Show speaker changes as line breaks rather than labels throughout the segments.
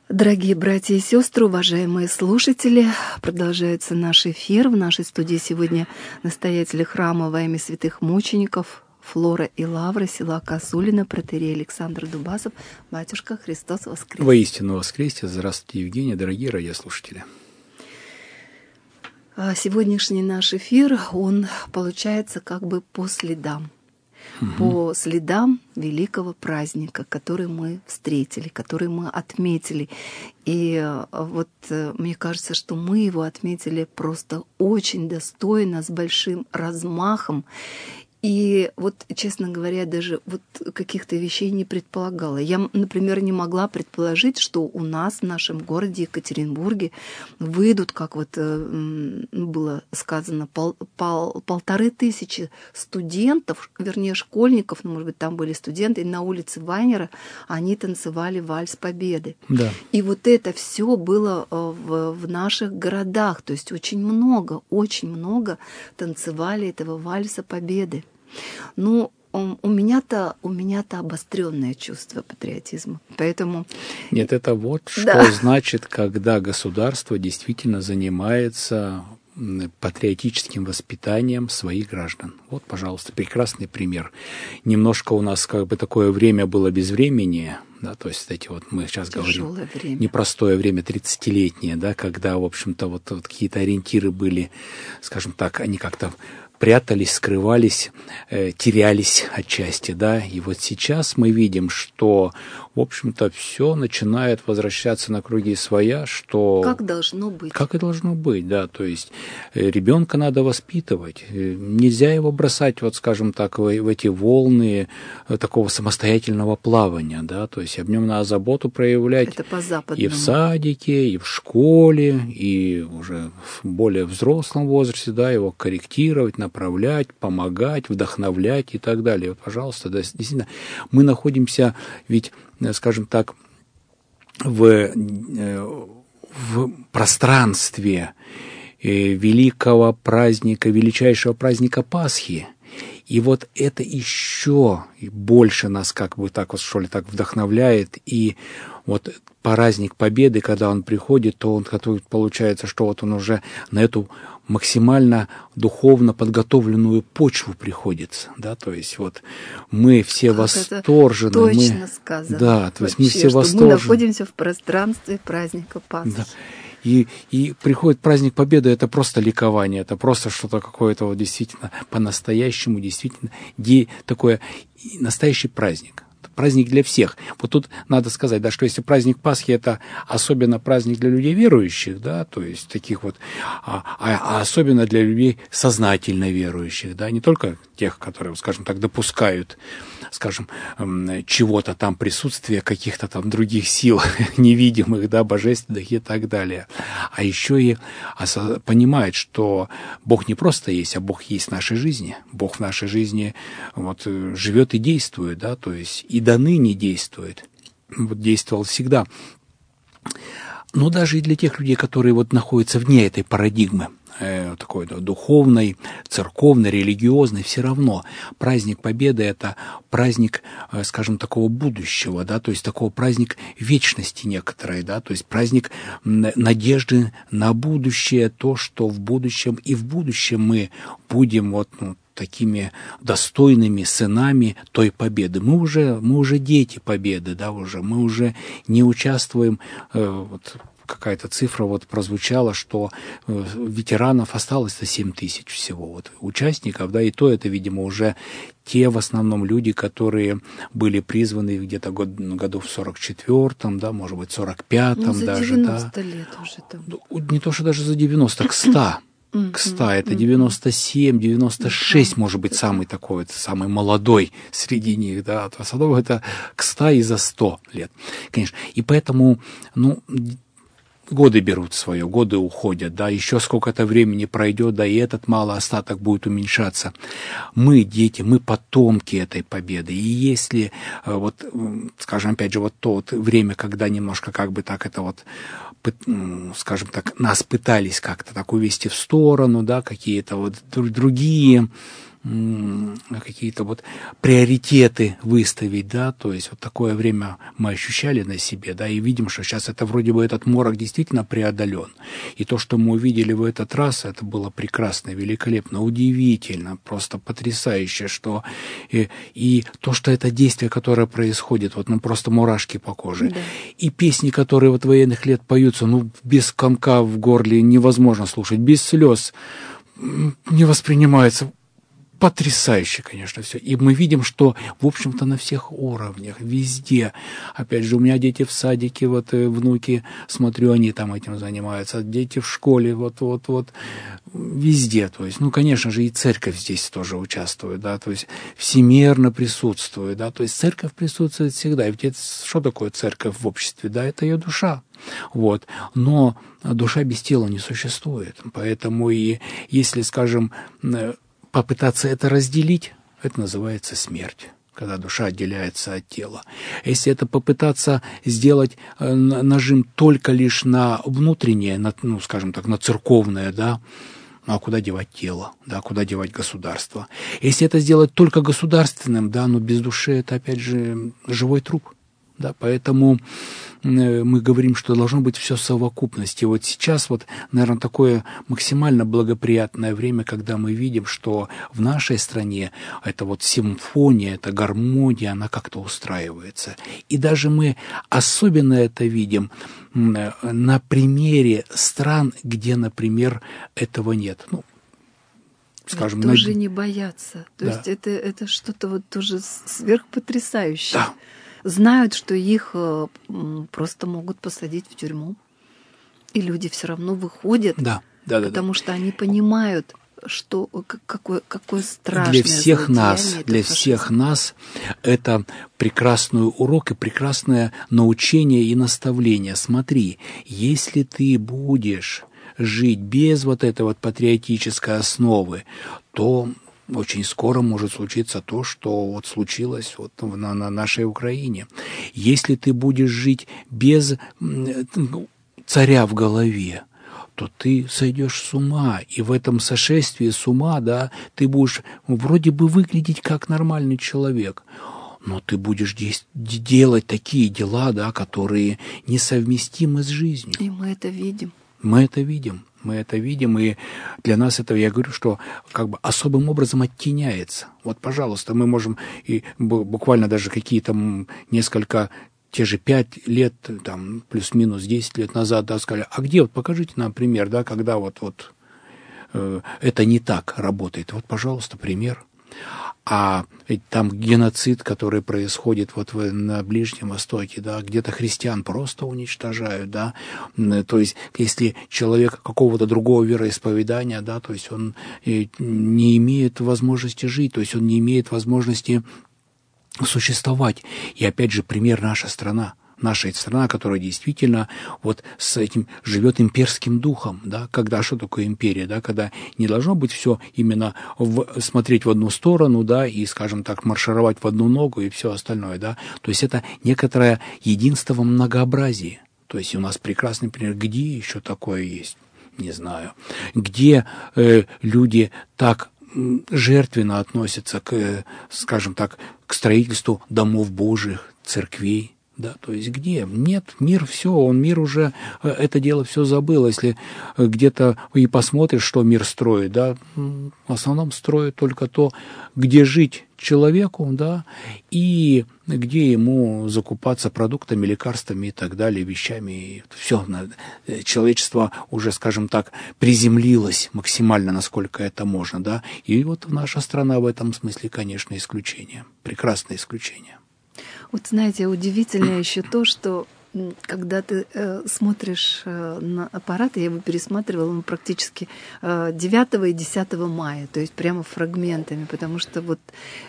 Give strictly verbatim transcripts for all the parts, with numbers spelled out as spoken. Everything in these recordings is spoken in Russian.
Дорогие братья и сестры, уважаемые слушатели, продолжается наш эфир. В нашей студии сегодня настоятели храма во имя святых мучеников Флора и Лавра, села Косулино, протоиерей Александр Дубасов. Батюшка, Христос воскрес!
Воистину воскресе! Здравствуйте, Евгения, дорогие радиослушатели!
Сегодняшний наш эфир, он получается как бы по следам. Угу. По следам великого праздника, который мы встретили, который мы отметили. И вот мне кажется, что мы его отметили просто очень достойно, с большим размахом. И вот, честно говоря, даже вот каких-то вещей не предполагала. Я, например, не могла предположить, что у нас в нашем городе Екатеринбурге выйдут, как вот было сказано, пол, пол, полторы тысячи студентов, вернее, школьников, ну, может быть, там были студенты, и на улице Вайнера они танцевали вальс Победы.
Да.
И вот это все было в, в наших городах, то есть очень много, очень много танцевали этого вальса Победы. Ну, у меня-то, у меня-то обостренное чувство патриотизма, поэтому...
Нет, это вот
да.
Что значит, когда государство действительно занимается патриотическим воспитанием своих граждан. Вот, пожалуйста, прекрасный пример. Немножко у нас как бы такое время было без времени, да, то есть эти вот мы сейчас
Тяжелое
говорим
время.
Непростое время, тридцатилетнее, да, когда, в общем-то, вот, вот какие-то ориентиры были, скажем так, они как-то прятались, скрывались, э, терялись отчасти, да, и вот сейчас мы видим, что, в общем-то, все начинает возвращаться на круги своя, что...
Как должно быть.
Как и должно быть, да, то есть э, ребенка надо воспитывать, э, нельзя его бросать, вот, скажем так, в, в эти волны э, такого самостоятельного плавания, да, то есть об нем надо заботу проявлять.
Это по-западному.
И в садике, и в школе, и уже в более взрослом возрасте, да, его корректировать, направлять, помогать, вдохновлять и так далее. Вот, пожалуйста, да, действительно, мы находимся ведь, скажем так, в, в пространстве великого праздника, величайшего праздника Пасхи. И вот это еще больше нас как бы так вот, что ли, так вдохновляет. И вот праздник Победы, когда он приходит, то он получается, что вот он уже на эту максимально духовно подготовленную почву приходится, да, то есть вот мы все
как
восторжены.
Это точно
мы,
сказано.
Да, то есть
вообще,
мы все
что
восторжены.
Мы находимся в пространстве праздника Пасхи.
Да. И, и приходит праздник Победы, это просто ликование, это просто что-то какое-то вот действительно по-настоящему, действительно де, такое настоящий праздник. Праздник для всех. Вот тут надо сказать, да, что если праздник Пасхи — это особенно праздник для людей верующих, да, то есть таких вот, а, а особенно для людей сознательно верующих, да, не только тех, которые, скажем так, допускают, скажем, чего-то там, присутствия каких-то там других сил невидимых, да, божественных и так далее, а еще и понимает, что Бог не просто есть, а Бог есть в нашей жизни. Бог в нашей жизни вот живет и действует, да, то есть и до ныне действует. Вот действовал всегда. Но даже и для тех людей, которые вот находятся вне этой парадигмы, э, такой да, духовной, церковной, религиозной, все равно праздник Победы — это праздник, э, скажем, такого будущего, да, то есть такого праздник вечности некоторой, да, то есть праздник надежды на будущее, то, что в будущем и в будущем мы будем вот, ну, такими достойными сынами той победы. Мы уже, мы уже дети победы, да, уже, мы уже не участвуем, э, вот какая-то цифра вот прозвучала, что э, ветеранов осталось-то семь тысяч всего, вот, участников, да, и то это, видимо, уже те в основном люди, которые были призваны где-то год, году в сорок четвёртом, да, может быть, сорок пятом
ну, за
даже,
девяносто
да.
лет уже там.
Не то, что даже за девяносто, к ста. К ста, это девяносто семь, девяносто шесть, может быть, самый такой, вот, самый молодой среди них, да, а Садов это к ста и за сто лет, конечно. И поэтому, ну, годы берут свое, годы уходят, да, еще сколько-то времени пройдет, да, и этот малый остаток будет уменьшаться. Мы, дети, мы потомки этой победы, и если, вот, скажем, опять же, вот то вот время, когда немножко как бы так это вот, скажем так, нас пытались как-то так увести в сторону, да, какие-то вот другие какие-то вот приоритеты выставить, да, то есть вот такое время мы ощущали на себе, да, и видим, что сейчас это вроде бы этот морок действительно преодолен. И то, что мы увидели в этот раз, это было прекрасно, великолепно, удивительно, просто потрясающе, что и, и то, что это действие, которое происходит, вот, ну, просто мурашки по коже. Да. И песни, которые вот военных лет поются, ну, без комка в горле невозможно слушать, без слез не воспринимается. Потрясающе, конечно, все. И мы видим, что, в общем-то, на всех уровнях, везде. Опять же, у меня дети в садике, вот внуки, смотрю, они там этим занимаются. Дети в школе, вот-вот-вот, везде. То есть, ну, конечно же, и церковь здесь тоже участвует, да, то есть всемерно присутствует, да, то есть церковь присутствует всегда. И ведь что такое церковь в обществе? Да, это ее душа. Вот. Но душа без тела не существует. Поэтому и если, скажем, попытаться это разделить, это называется смерть, когда душа отделяется от тела. Если это попытаться сделать нажим только лишь на внутреннее, на, ну, скажем так, на церковное, да, а куда девать тело, да, куда девать государство? Если это сделать только государственным, да, но без души, это, опять же, живой труп. Да, поэтому мы говорим, что должно быть все в совокупности. Вот сейчас, вот, наверное, такое максимально благоприятное время, когда мы видим, что в нашей стране эта вот симфония, эта гармония, она как-то устраивается. И даже мы особенно это видим на примере стран, где, например, этого нет. Ну, скажем,
тоже
на...
не боятся. То
да.
есть это, это что-то вот тоже сверхпотрясающее.
Да.
Знают, что их просто могут посадить в тюрьму, и люди все равно выходят,
да, да,
потому
да,
что они понимают, что какое, какое страшное
для всех нас, для
фашизм.
всех нас это прекрасный урок и прекрасное научение и наставление. Смотри, если ты будешь жить без вот этой вот патриотической основы, то очень скоро может случиться то, что вот случилось вот на, на нашей Украине. Если ты будешь жить без царя в голове, то ты сойдешь с ума. И в этом сошествии с ума, да, ты будешь вроде бы выглядеть как нормальный человек, но ты будешь делать такие дела, да, которые несовместимы с жизнью.
И мы это видим.
Мы это видим. Мы это видим, и для нас это, я говорю, что как бы особым образом оттеняется. Вот, пожалуйста, мы можем и буквально даже какие-то несколько, те же пять лет, там, плюс-минус десять лет назад, да, сказали, а где, вот покажите нам пример, да, когда вот, вот э, это не так работает. Вот, пожалуйста, пример. А ведь там геноцид, который происходит вот в, на Ближнем Востоке, да, где-то христиан просто уничтожают, да, то есть если человек какого-то другого вероисповедания, да, то есть он не имеет возможности жить, то есть он не имеет возможности существовать. И опять же пример наша страна. Наша страна, которая действительно вот с этим живет имперским духом, да, когда что такое империя, да, когда не должно быть все именно в, смотреть в одну сторону, да, и, скажем так, маршировать в одну ногу и все остальное, да, то есть это некоторое единство во многообразии, то есть у нас прекрасный пример, где еще такое есть, не знаю, где э, люди так жертвенно относятся к, скажем так, к строительству домов Божьих, церквей. Да, то есть где? Нет, мир все, он мир уже, это дело все забыл. Если где-то и посмотришь, что мир строит, да, в основном строит только то, где жить человеку, да, и где ему закупаться продуктами, лекарствами и так далее, вещами. Все, человечество уже, скажем так, приземлилось максимально, насколько это можно, да. И вот наша страна в этом смысле, конечно, исключение, прекрасное исключение.
Вот знаете, удивительно еще то, что когда ты э, смотришь э, на аппарат, я его пересматривала ну, практически э, девятого и десятого мая, то есть прямо фрагментами, потому что вот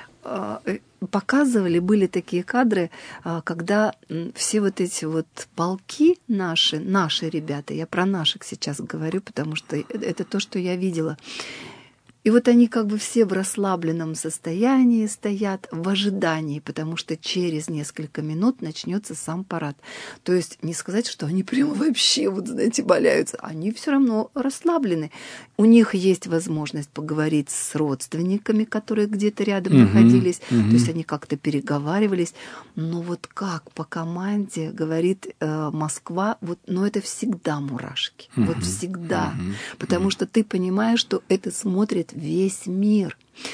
э, показывали, были такие кадры, э, когда э, все вот эти вот полки наши, наши ребята, я про наших сейчас говорю, потому что это то, что я видела, И вот они как бы все в расслабленном состоянии стоят в ожидании, потому что через несколько минут начнется сам парад. То есть не сказать, что они прямо вообще, вот знаете, валяются. Они все равно расслаблены. У них есть возможность поговорить с родственниками, которые где-то рядом
Мгм,
находились.
мгм.
То есть они как-то переговаривались. Но вот как по команде говорит э, Москва, вот, но это всегда мурашки. Вот
Мгм,
всегда.
мгм,
Потому что ты понимаешь, что это смотрит весь мир.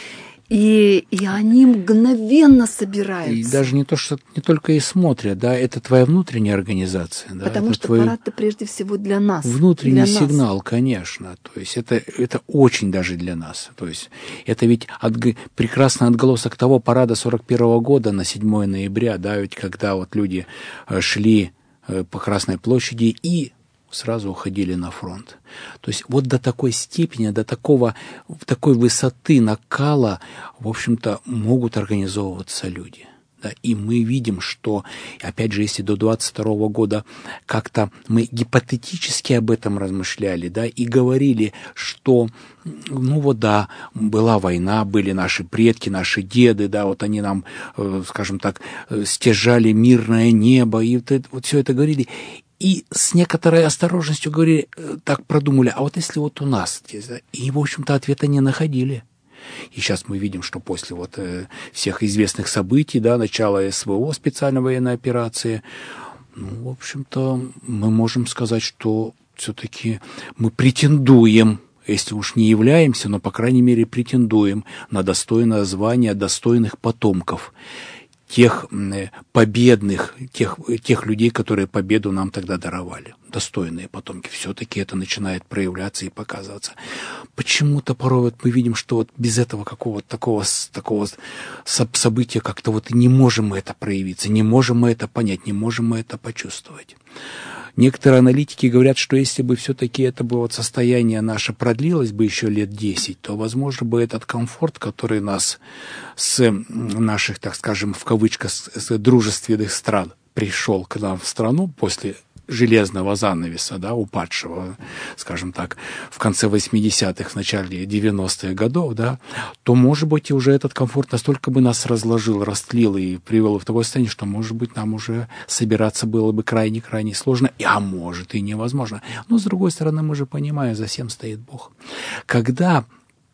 И, и они мгновенно
И
собираются.
даже не то, что не только и смотрят, да, это твоя внутренняя организация, да,
Потому
это
что
твой
парад-то прежде всего для нас.
внутренний
для нас.
сигнал, конечно. То есть это, это очень даже для нас. То есть это ведь отг... прекрасный отголосок того парада сорок первого года на седьмое ноября, да, ведь когда вот люди э, шли э, по Красной площади и сразу уходили на фронт. То есть вот до такой степени, до такого, такой высоты накала, в общем-то, могут организовываться люди. Да, и мы видим, что, опять же, если до двадцать второго года как-то мы гипотетически об этом размышляли, да, и говорили, что, ну вот да, была война, были наши предки, наши деды, да, вот они нам, э, скажем так, э, стяжали мирное небо, и вот, это, вот все это говорили. И с некоторой осторожностью говорили, так продумали, а вот если вот у нас здесь, да, и, в общем-то, ответа не находили. И сейчас мы видим, что после вот э, всех известных событий, да, начала СВО, специальной военной операции, ну, в общем-то, мы можем сказать, что все-таки мы претендуем, если уж не являемся, но, по крайней мере, претендуем на достойное звание достойных потомков. Тех победных, тех, тех людей, которые победу нам тогда даровали. Достойные потомки. Все-таки это начинает проявляться и показываться. Почему-то порой вот мы видим, что вот без этого какого-то такого, такого события как-то вот не можем мы это проявиться, не можем мы это понять, не можем мы это почувствовать. Некоторые аналитики говорят, что если бы все-таки это бы вот состояние наше продлилось бы еще лет десять, то, возможно, бы этот комфорт, который нас с наших, так скажем, в кавычках, с дружественных стран пришел к нам в страну после железного занавеса, да, упадшего, скажем так, в конце восьмидесятых, в начале девяностых годов, да, то, может быть, и уже этот комфорт настолько бы нас разложил, растлил и привел в такое состояние, что, может быть, нам уже собираться было бы крайне-крайне сложно, а может и невозможно. Но, с другой стороны, мы же понимаем, за всем стоит Бог. Когда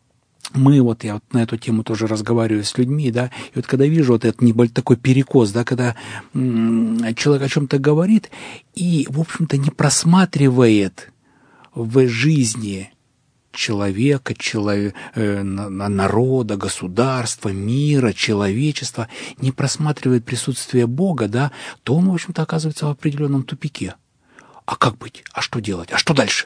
мы, вот я вот на эту тему тоже разговариваю с людьми, да, и вот когда вижу вот этот небольшой такой перекос, да, когда м- человек о чем-то говорит и, в общем-то, не просматривает в жизни человека, человек, э, народа, государства, мира, человечества, не просматривает присутствие Бога, да, то он, в общем-то, оказывается в определенном тупике. А как быть? А что делать? А что дальше?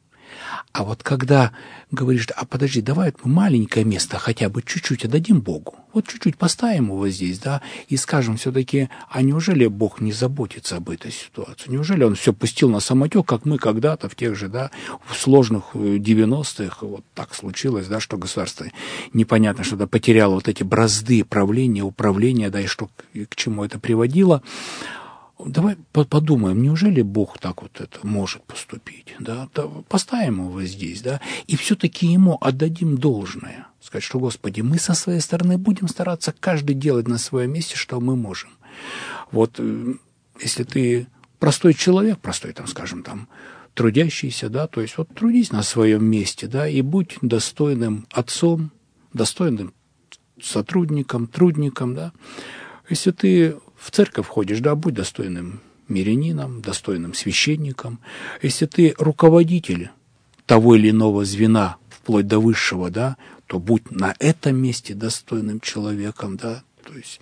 А вот когда говоришь, а подожди, давай мы маленькое место хотя бы чуть-чуть отдадим Богу, вот чуть-чуть поставим его здесь, да, и скажем все-таки, а неужели Бог не заботится об этой ситуации? Неужели Он все пустил на самотек, как мы когда-то в тех же, да, в сложных девяностых, вот так случилось, да, что государство непонятно что-то потеряло вот эти бразды правления, управления, да, и что к чему это приводило. Давай подумаем, неужели Бог так вот это может поступить, да? Поставим его здесь, да, и все-таки ему отдадим должное. Сказать, что, Господи, мы со своей стороны будем стараться каждый делать на своем месте, что мы можем. Вот если ты простой человек, простой, там, скажем, там, трудящийся, да, то есть вот трудись на своем месте, да, и будь достойным отцом, достойным сотрудником, трудником, да. Если ты в церковь ходишь, да, будь достойным мирянином, достойным священником. Если ты руководитель того или иного звена, вплоть до высшего, да, то будь на этом месте достойным человеком, да, то есть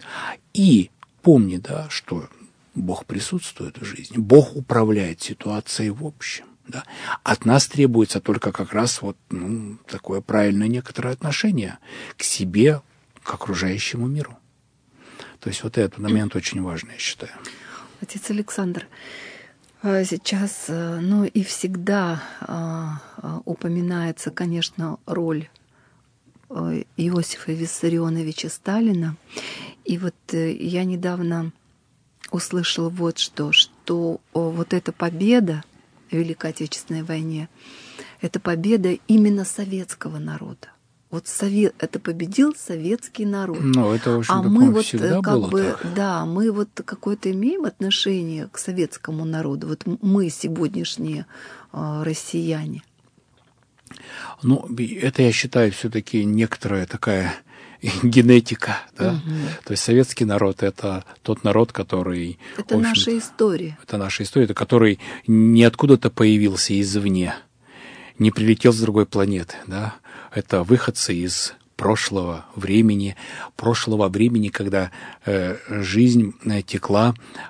и помни, да, что Бог присутствует в жизни, Бог управляет ситуацией в общем. Да. От нас требуется только как раз вот, ну, такое правильное некоторое отношение к себе, к окружающему миру. То есть вот этот момент очень важный, я считаю.
Отец Александр, сейчас, ну и всегда упоминается, конечно, роль Иосифа Виссарионовича Сталина. И вот я недавно услышала вот что, что вот эта победа в Великой Отечественной войне, это победа именно советского народа. Вот совет, это победил советский народ.
Ну, это, в общем-то,
а мы вот
всегда
как
было
бы,
так.
да, мы вот какое-то имеем отношение к советскому народу. Вот мы сегодняшние э, россияне.
Ну, это, я считаю, все-таки некоторая такая генетика, да.
Угу.
То есть советский народ — это тот народ, который...
Это наша история.
Это наша история, который не откуда-то появился извне, не прилетел с другой планеты, да. Это выходцы из прошлого времени, прошлого времени, когда э, жизнь э, текла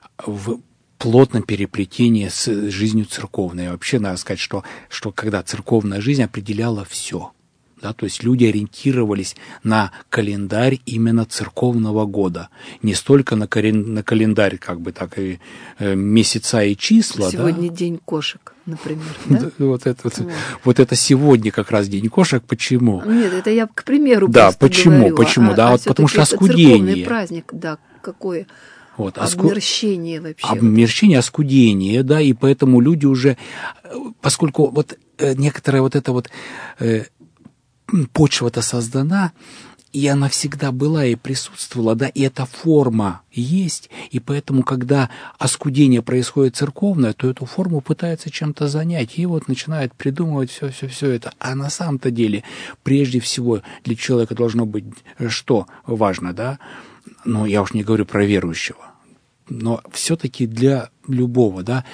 в плотном переплетении с жизнью церковной. Вообще, надо сказать, что, что когда церковная жизнь определяла все, да, то есть люди ориентировались на календарь именно церковного года, не столько на, кален, на календарь, как бы так, и э, месяца и числа.
Сегодня
да?
День кошек, например. Да?
Вот, это, вот. вот это сегодня как раз День кошек. Почему?
Нет, это я к примеру
да,
просто
почему,
говорю.
почему?
А,
да,
а
вот потому что
это
оскудение.
Церковный праздник, да, какое
вот,
обмерщение вообще.
Обмерщение, оскудение, да, и поэтому люди уже, поскольку вот некоторая вот эта вот э, почва-то создана, и она всегда была и присутствовала, да, и эта форма есть, и поэтому, когда оскудение происходит церковное, то эту форму пытаются чем-то занять, и вот начинают придумывать все-все-все это. А на самом-то деле, прежде всего, для человека должно быть что важно, да? Ну, я уж не говорю про верующего, но все-таки для любого, да,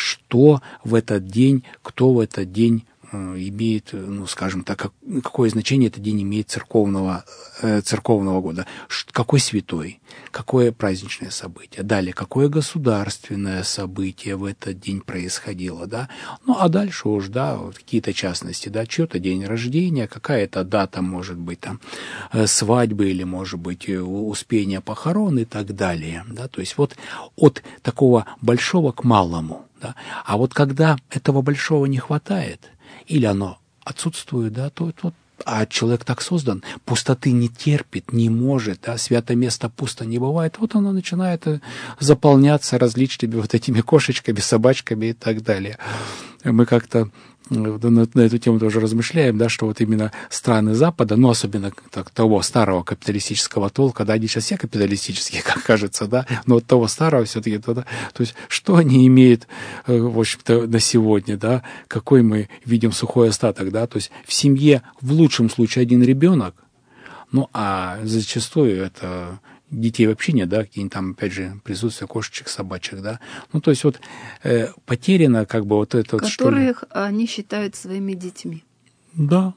что в этот день, кто в этот день имеет, ну, скажем так, какое значение этот день имеет церковного, э, церковного года. Какой святой, какое праздничное событие. Далее, какое государственное событие в этот день происходило, да. Ну, а дальше уж, да, вот какие-то частности, да, чьё-то день рождения, какая-то дата, может быть, там, свадьбы или, может быть, успения похорон и так далее, да. То есть вот от такого большого к малому, да. А вот когда этого большого не хватает, или оно отсутствует, да, то вот, а человек так создан, пустоты не терпит, не может, да, свято место пусто не бывает, вот оно начинает заполняться различными вот этими кошечками, собачками и так далее. Мы как-то на, на эту тему тоже размышляем, да, что вот именно страны Запада, ну, особенно так, того старого капиталистического толка, да, они сейчас все капиталистические, как кажется, да, но от того старого все-таки, да, то есть, что они имеют, в общем-то, на сегодня, да, какой мы видим сухой остаток, да, то есть в семье в лучшем случае один ребенок, ну, а зачастую это детей вообще нет, да, какие-нибудь там, опять же, присутствие кошечек, собачек, да. Ну, то есть вот э, потеряно как бы вот это...
Которых вот, они считают своими детьми.
Да.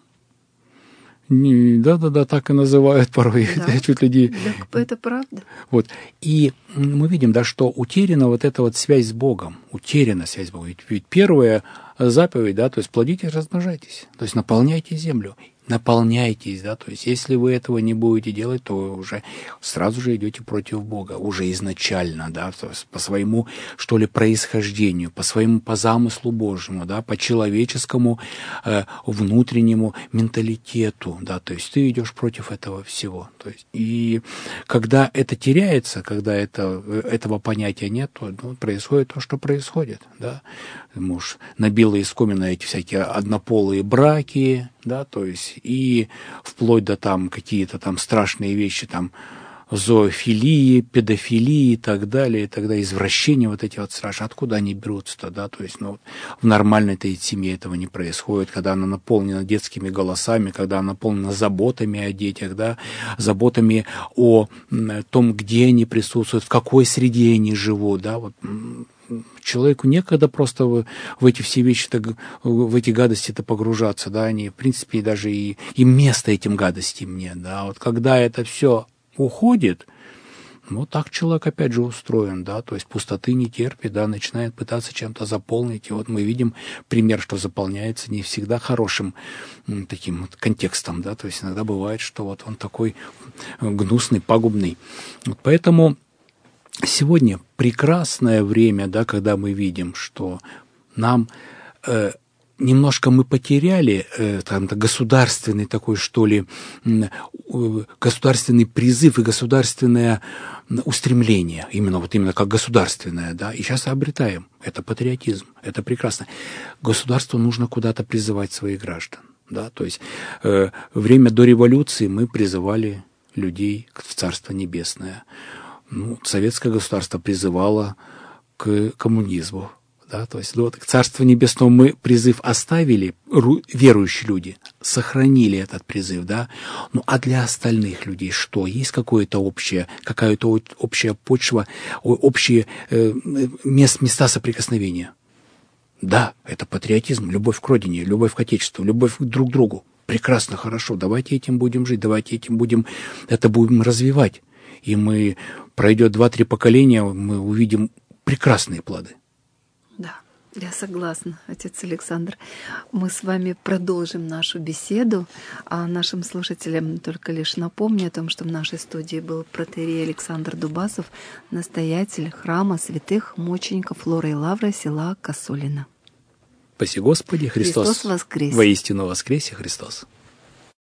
Да-да-да, так и называют порой.
Да,
чуть ли...
Так это правда.
Вот. И мы видим, да, что утеряна вот эта вот связь с Богом. Утеряна связь с Богом. Ведь, ведь первая заповедь, да, то есть плодитесь, размножайтесь. То есть наполняйте землю. Наполняйтесь, да, то есть если вы этого не будете делать, то вы уже сразу же идете против Бога, уже изначально, да, то есть по своему, что ли, происхождению, по своему, по замыслу Божьему, да, по человеческому э, внутреннему менталитету, да, то есть ты идешь против этого всего, то есть и когда это теряется, когда это, этого понятия нет, то ну, происходит то, что происходит, да, муж набила искомина эти всякие однополые браки, да, то есть и вплоть до там какие-то там страшные вещи, там зоофилии, педофилии и так далее, и тогда извращения вот эти вот страшные, откуда они берутся-то, да, то есть, ну, в нормальной-то семье этого не происходит, когда она наполнена детскими голосами, когда она наполнена заботами о детях, да, заботами о том, где они присутствуют, в какой среде они живут, да, вот человеку некогда просто в, в эти все вещи-то, в эти гадости-то погружаться, да, они, в принципе, даже и, и места этим гадостям нет, да, вот когда это все уходит, ну, так человек опять же устроен, да, то есть пустоты не терпит, да, начинает пытаться чем-то заполнить, и вот мы видим пример, что заполняется не всегда хорошим м, таким вот контекстом, да, то есть иногда бывает, что вот он такой гнусный, пагубный, вот поэтому сегодня прекрасное время, да, когда мы видим, что нам э, немножко мы потеряли э, там, государственный такой, что ли, э, государственный призыв и государственное устремление, именно вот именно как государственное, да, и сейчас обретаем. Это патриотизм, это прекрасно. Государству нужно куда-то призывать своих граждан. Да? То есть э, время до революции мы призывали людей в Царство Небесное. Ну, советское государство призывало к коммунизму. Да? То есть вот, к Царству Небесному мы призыв оставили, верующие люди сохранили этот призыв. Да? Ну а для остальных людей что? Есть какое-то общее, какая-то общая почва, общие э, мест, места соприкосновения? Да, это патриотизм, любовь к родине, любовь к Отечеству, любовь друг к другу. Прекрасно, хорошо, давайте этим будем жить, давайте этим будем, это будем развивать. И мы, пройдет два-три поколения, мы увидим прекрасные плоды.
Да, я согласна, отец Александр. Мы с вами продолжим нашу беседу, а нашим слушателям только лишь напомню о том, что в нашей студии был протоиерей Александр Дубасов, настоятель храма святых мучеников Лоры и Лавры села Косулино.
Спаси Господи, Христос,
Христос воскресе!
Воистину воскресе Христос!